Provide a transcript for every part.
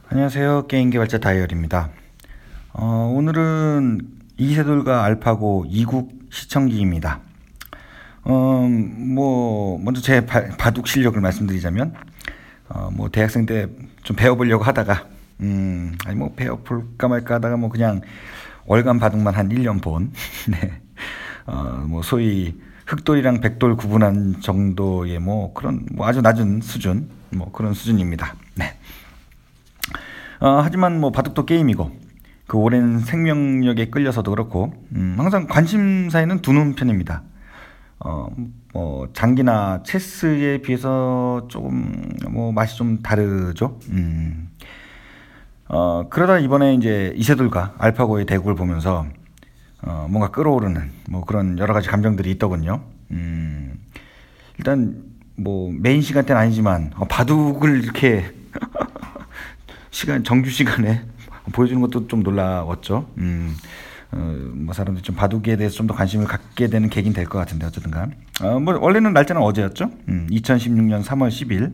안녕하세요. 게임 개발자 다이얼입니다. 오늘은 이세돌과 알파고 이국 시청기입니다. 먼저 제 바둑 실력을 말씀드리자면, 대학생 때 좀 배워보려고 하다가, 배워볼까 말까 하다가 그냥 월간 바둑만 한 1년 본, 네. 소위 흑돌이랑 백돌 구분한 정도의 그런, 아주 낮은 수준, 그런 수준입니다. 네. 하지만 바둑도 게임이고 그 오랜 생명력에 끌려서도 그렇고 항상 관심사에는 두는 편입니다. 장기나 체스에 비해서 조금 맛이 좀 다르죠. 그러다 이번에 이제 이세돌과 알파고의 대국을 보면서 뭔가 끌어오르는 그런 여러 가지 감정들이 있더군요. 일단 메인 시간대는 아니지만 바둑을 이렇게 정규 시간에 보여주는 것도 좀 놀라웠죠. 사람들이 좀 바둑에 대해서 좀 더 관심을 갖게 되는 계기는 될 것 같은데, 어쨌든간. 원래는 날짜는 어제였죠. 2016년 3월 10일.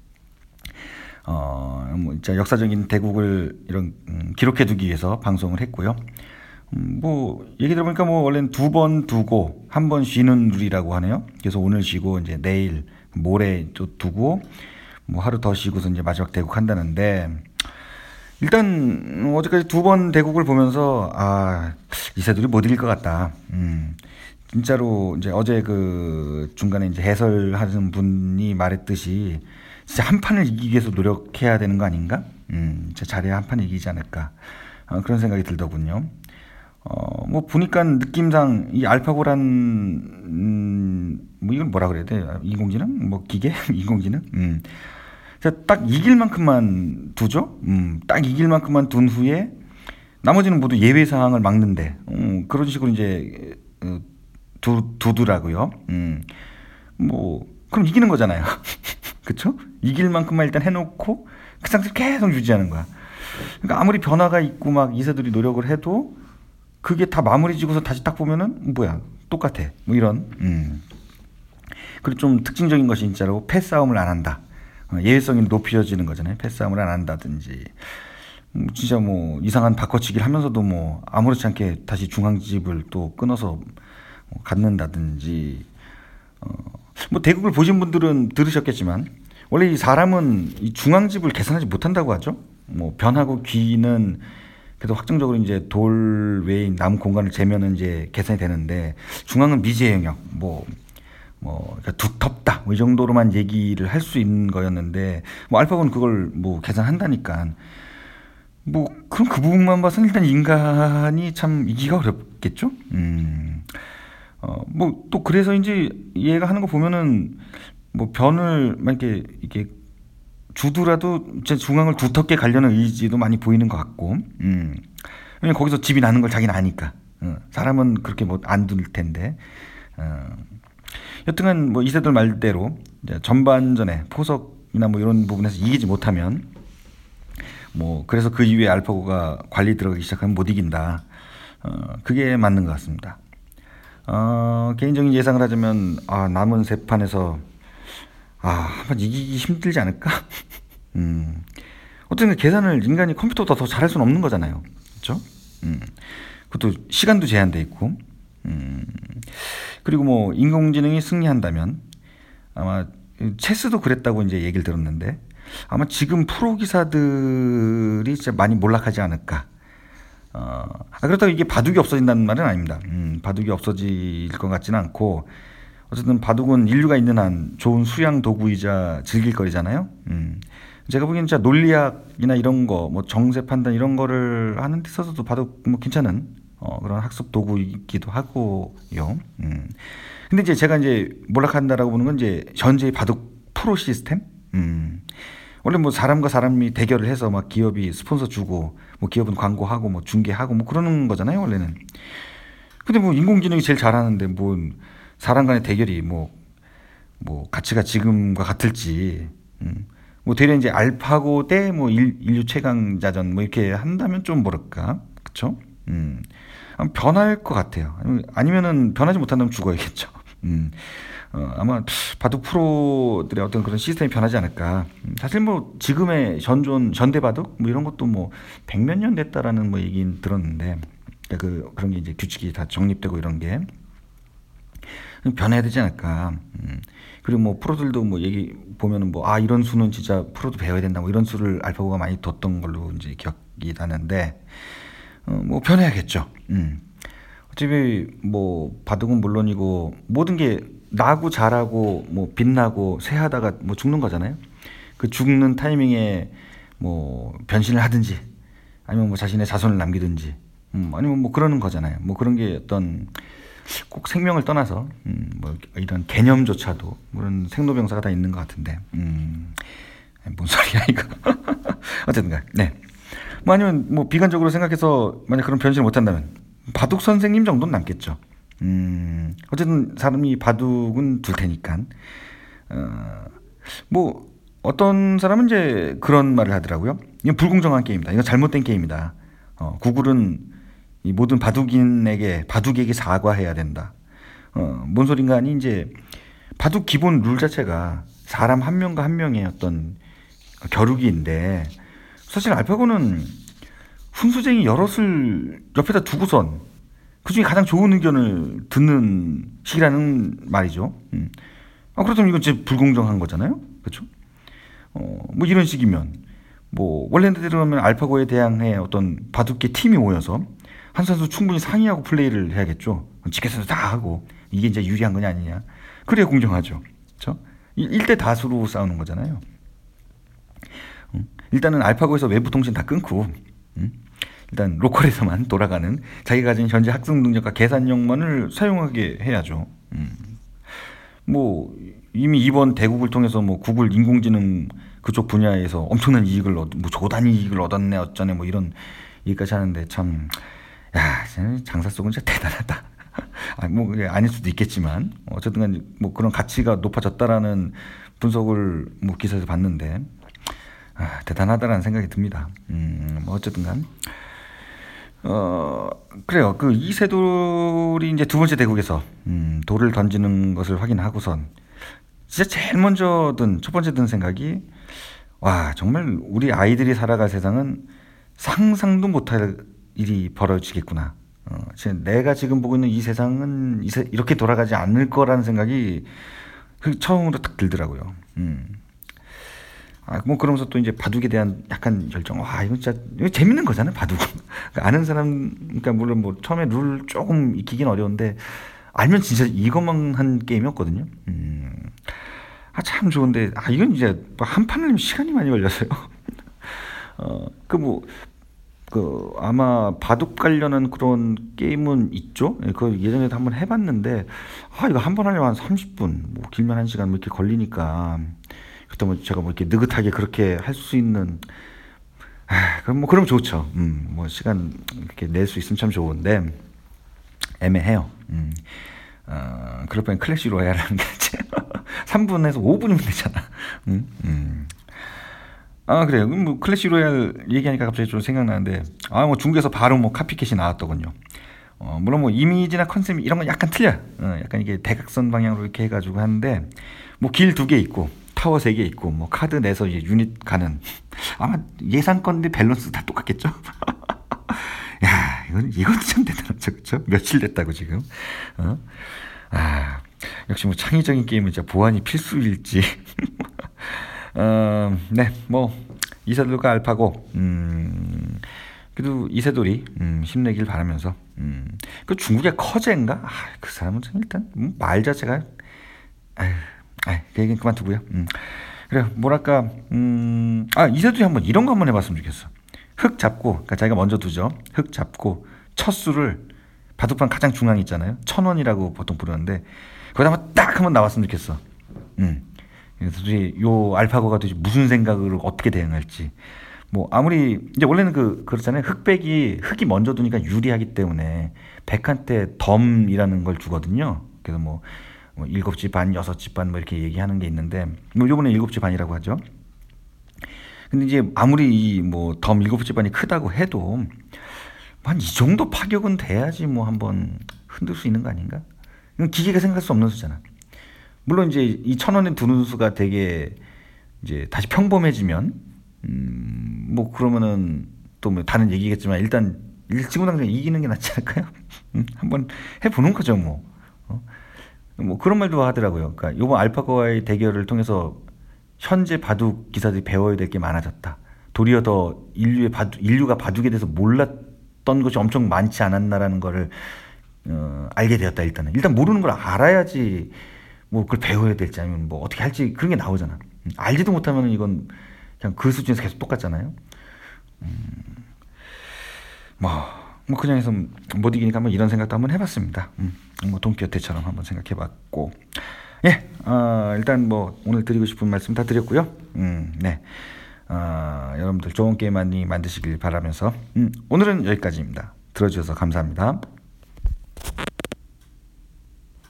진짜 역사적인 대국을 이런, 기록해두기 위해서 방송을 했고요. 얘기 들어보니까 원래는 2번 두고, 1번 쉬는 룰이라고 하네요. 그래서 오늘 쉬고, 이제 내일, 모레 또 두고, 하루 더 쉬고서 이제 마지막 대국 한다는데, 일단 어제까지 2번 대국을 보면서 이세돌이 못 이길 것 같다. 진짜로 이제 어제 그 중간에 이제 해설하는 분이 말했듯이 진짜 한 판을 이기기 위해서 노력해야 되는 거 아닌가? 진짜 잘해야 한 판 이기지 않을까? 그런 생각이 들더군요. 보니까 느낌상 이 알파고란 이걸 뭐라 그래야 돼? 인공지능? 기계? 인공지능? 딱 이길 만큼만 두죠. 딱 이길 만큼만 둔 후에 나머지는 모두 예외 사항을 막는데 그런 식으로 이제 두더라고요. 그럼 이기는 거잖아요. 그렇죠? 이길 만큼만 일단 해놓고 그 상태를 계속 유지하는 거야. 그러니까 아무리 변화가 있고 막 이세돌이 노력을 해도 그게 다 마무리 지고서 다시 딱 보면은 뭐야 똑같아. 이런. 그리고 좀 특징적인 것이 진짜로 패싸움을 안 한다. 예외성이 높여지는 거잖아요. 패싸움을 안 한다든지 진짜 이상한 바꿔치기를 하면서도 아무렇지 않게 다시 중앙집을 또 끊어서 갖는다든지 대국을 보신 분들은 들으셨겠지만 원래 이 사람은 이 중앙집을 계산하지 못한다고 하죠. 변하고 귀는 그래도 확정적으로 이제 돌 외에 남은 공간을 재면은 이제 계산이 되는데 중앙은 미지의 영역 그러니까 두텁다 이 정도로만 얘기를 할 수 있는 거였는데 알파고는 그걸 계산한다니까 그럼 그 부분만 봐서는 일단 인간이 참 이기가 어렵겠죠. 또 그래서 이제 얘가 하는 거 보면은 변을 만약에 이렇게 주더라도 중앙을 두텁게 가려는 의지도 많이 보이는 것 같고 왜냐면 거기서 집이 나는 걸 자기는 아니까 사람은 그렇게 안 둘 텐데 여튼간 이세돌 말대로 이제 전반전에 포석이나 이런 부분에서 이기지 못하면 그래서 그 이후에 알파고가 관리 들어가기 시작하면 못 이긴다. 그게 맞는 것 같습니다. 개인적인 예상을 하자면 남은 세 판에서 한번 이기기 힘들지 않을까? 어쨌든 계산을 인간이 컴퓨터보다 더 잘할 수는 없는 거잖아요. 그렇죠? 그것도 시간도 제한돼 있고 그리고 인공지능이 승리한다면 아마 체스도 그랬다고 이제 얘기를 들었는데 아마 지금 프로 기사들이 진짜 많이 몰락하지 않을까. 그렇다고 이게 바둑이 없어진다는 말은 아닙니다. 바둑이 없어질 것 같지는 않고 어쨌든 바둑은 인류가 있는 한 좋은 수양 도구이자 즐길 거리잖아요. 제가 보기엔 진짜 논리학이나 이런 거 정세 판단 이런 거를 하는 데 있어서도 바둑 괜찮은 그런 학습 도구이기도 하고요. 근데 이제 제가 이제 몰락한다라고 보는 건 이제 현재의 바둑 프로 시스템. 원래 사람과 사람이 대결을 해서 기업이 스폰서 주고 기업은 광고하고 중계하고 그러는 거잖아요, 원래는. 근데 인공지능이 제일 잘하는데 사람 간의 대결이 가치가 지금과 같을지. 되려 이제 알파고 대 인류 최강자전 이렇게 한다면 좀 모를까. 그쵸? 변할 것 같아요. 아니면은 변하지 못한다면 죽어야겠죠. 아마 바둑 프로들의 어떤 그런 시스템이 변하지 않을까. 사실 뭐 지금의 전대 바둑 뭐 이런 것도 뭐 백몇 년 됐다라는 뭐 얘기는 들었는데, 그러니까 그런 게 이제 규칙이 다 정립되고 이런 게 변해야 되지 않을까. 그리고 뭐 프로들도 뭐 얘기 보면은 뭐 이런 수는 진짜 프로도 배워야 된다 뭐 이런 수를 알파고가 많이 뒀던 걸로 이제 기억이 나는데, 뭐 변해야겠죠. 어차피 뭐 바둑은 물론이고 모든 게 나고 자라고 뭐 빛나고 쇠하다가 뭐 죽는 거잖아요. 그 죽는 타이밍에 뭐 변신을 하든지 아니면 뭐 자신의 자손을 남기든지 아니면 뭐 그러는 거잖아요. 뭐 그런 게 어떤 꼭 생명을 떠나서 뭐 이런 개념조차도 그런 생로병사가 다 있는 것 같은데 뭔 소리야 이거. 어쨌든가 네. 뭐 아니면 뭐 비관적으로 생각해서 만약 그런 변신을 못한다면 바둑 선생님 정도는 남겠죠. 어쨌든 사람이 바둑은 둘 테니까. 뭐 어떤 사람은 이제 그런 말을 하더라고요. 이건 불공정한 게임이다. 이건 잘못된 게임이다. 구글은 이 모든 바둑에게 사과해야 된다. 뭔 소린가 하니 이제 바둑 기본 룰 자체가 사람 한 명과 한 명의 어떤 겨루기인데, 사실 알파고는 훈수쟁이 여럿을 옆에다 두고선 그중에 가장 좋은 의견을 듣는 식이라는 말이죠. 그렇다면 이건 진짜 불공정한 거잖아요. 그렇죠? 뭐 이런 식이면 뭐 원래대로라면 알파고에 대항해 어떤 바둑계 팀이 모여서 한 선수 충분히 상의하고 플레이를 해야겠죠. 직계선수 다 하고 이게 이제 유리한 거냐 아니냐. 그래야 공정하죠. 그렇죠? 1대 다수로 싸우는 거잖아요. 일단은 알파고에서 외부 통신 다 끊고 일단 로컬에서만 돌아가는 자기가 가진 현재 학습 능력과 계산력만을 사용하게 해야죠. 뭐 이미 이번 대국을 통해서 뭐 구글 인공지능 그쪽 분야에서 엄청난 뭐 조단 이익을 얻었네 어쩌네 뭐 이런 얘기까지 하는데 참, 야, 장사 속은 진짜 대단하다. 뭐 아닐 수도 있겠지만 어쨌든 뭐 그런 가치가 높아졌다라는 분석을 뭐 기사에서 봤는데 대단하다라는 생각이 듭니다. 뭐 어쨌든간 그래요. 그 이세돌이 이제 두 번째 대국에서 돌을 던지는 것을 확인하고선 진짜 제일 먼저 첫 번째 든 생각이, 와, 정말 우리 아이들이 살아갈 세상은 상상도 못할 일이 벌어지겠구나. 내가 지금 보고 있는 이 세상은 이렇게 돌아가지 않을 거라는 생각이 처음으로 딱 들더라고요. 뭐 그러면서 또 이제 바둑에 대한 약간 열정. 와, 이거 진짜 이거 재밌는 거잖아요, 바둑. 그러니까 아는 사람, 그러니까 물론 뭐 처음에 룰 조금 익히긴 어려운데 알면 진짜 이것만 한 게임이었거든요. 참 좋은데 이건 이제 한 판을 하면 시간이 많이 걸려서요. 아마 바둑 관련한 그런 게임은 있죠. 그 예전에도 한번 해봤는데 이거 한 번 하려면 한 30분, 뭐 길면 1시간 뭐 이렇게 걸리니까. 그때 뭐 제가 뭐 이렇게 느긋하게 그렇게 할 수 있는, 그럼 좋죠. 뭐 시간 이렇게 낼 수 있으면 참 좋은데 애매해요. 그럴 바엔 클래시 로얄 하는 게 3분에서 5분이면 되잖아. 그래요. 뭐 클래시 로얄 얘기하니까 갑자기 좀 생각나는데, 뭐 중국에서 바로 뭐 카피캣이 나왔더군요. 물론 뭐 이미지나 컨셉 이런 건 약간 틀려요. 약간 이게 대각선 방향으로 이렇게 해가지고 하는데, 뭐 길 2개 있고 타워 3개 있고 뭐 카드 내서 이제 유닛 가는, 아마 예상건데 밸런스 다 똑같겠죠. 야, 이건 참 대단하죠, 그렇죠? 며칠 됐다고 지금. 역시 뭐 창의적인 게임은 진짜 보안이 필수일지. 네, 뭐 이세돌과 알파고, 그래도 이세돌이 힘내길 바라면서, 그 중국의 커제인가? 그 사람은 참 일단 말 자체가, 그 얘기는 그만두고요. 그래, 뭐랄까, 이세돌이 한번 이런 거 한번 해봤으면 좋겠어. 흙 잡고, 그러니까 자기가 먼저 두죠. 흙 잡고 첫 수를 바둑판 가장 중앙에 있잖아요. 1,000원이라고 보통 부르는데 거기다 한번 딱 한번 나왔으면 좋겠어. 그래서 도대체 요 알파고가 도대체 무슨 생각으로 어떻게 대응할지. 뭐 아무리 이제 원래는 그렇잖아요. 흙이 먼저 두니까 유리하기 때문에 백한테 덤이라는 걸 주거든요. 그래서 뭐 7지 반, 6지 반 뭐 이렇게 얘기하는 게 있는데, 뭐 요번에 7지 반이라고 하죠. 근데 이제 아무리 뭐 덤 7지 반이 크다고 해도 한 이 정도 파격은 돼야지 뭐 한번 흔들 수 있는 거 아닌가? 이건 기계가 생각할 수 없는 수잖아. 물론 이제 이 1,000원에 두는 수가 되게 이제 다시 평범해지면 뭐 그러면은 또 뭐 다른 얘기겠지만 일단 지금 당장 이기는 게 낫지 않을까요? 한번 해보는 거죠 뭐. 뭐 그런 말도 하더라고요. 그러니까 이번 알파고와의 대결을 통해서 현재 바둑 기사들이 배워야 될 게 많아졌다. 도리어 더 인류가 바둑에 대해서 몰랐던 것이 엄청 많지 않았나라는 거를 알게 되었다. 일단 모르는 걸 알아야지 뭐 그걸 배워야 될지 아니면 뭐 어떻게 할지 그런 게 나오잖아. 알지도 못하면 이건 그냥 그 수준에서 계속 똑같잖아요. 뭐, 뭐 그냥 해서 못 이기니까 한번 이런 생각도 한번 해봤습니다. 뭐 돈키호테처럼 한번 생각해봤고, 예, 일단 뭐 오늘 드리고 싶은 말씀 다 드렸고요. 네, 여러분들 좋은 게임 많이 만드시길 바라면서 오늘은 여기까지입니다. 들어주셔서 감사합니다.